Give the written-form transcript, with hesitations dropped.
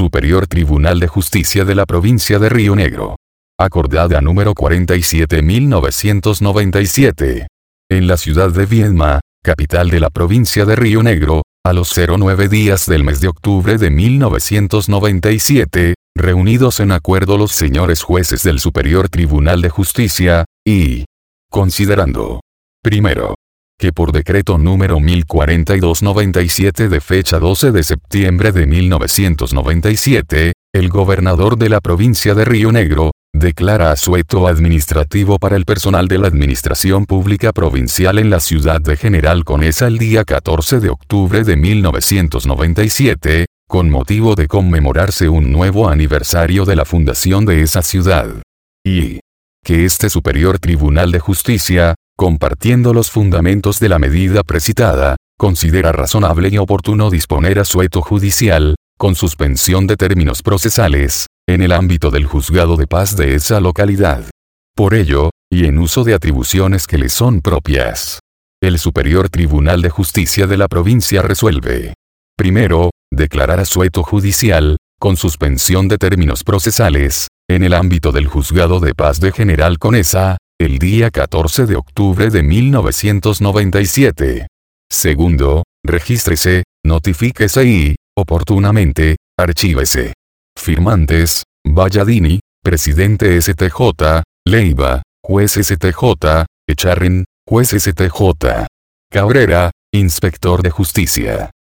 Superior Tribunal de Justicia de la Provincia de Río Negro. Acordada número 47.997. En la ciudad de Viedma, capital de la provincia de Río Negro, a los 09 días del mes de octubre de 1997, reunidos en acuerdo los señores jueces del Superior Tribunal de Justicia, y considerando, primero, que por decreto número 1042/97 de fecha 12 de septiembre de 1997, el gobernador de la provincia de Río Negro, declara asueto administrativo para el personal de la Administración Pública Provincial en la ciudad de General Conesa el día 14 de octubre de 1997, con motivo de conmemorarse un nuevo aniversario de la fundación de esa ciudad. Y que este Superior Tribunal de Justicia, compartiendo los fundamentos de la medida precitada, considera razonable y oportuno disponer asueto judicial, con suspensión de términos procesales, en el ámbito del juzgado de paz de esa localidad. Por ello, y en uso de atribuciones que le son propias, el Superior Tribunal de Justicia de la provincia resuelve: primero, declarar asueto judicial, con suspensión de términos procesales, en el ámbito del juzgado de paz de General Conesa, el día 14 de octubre de 1997. Segundo, regístrese, notifíquese y, oportunamente, archívese. Firmantes: Valladini, Presidente STJ, Leiva, Juez STJ, Echarren, Juez STJ. Cabrera, Inspector de Justicia.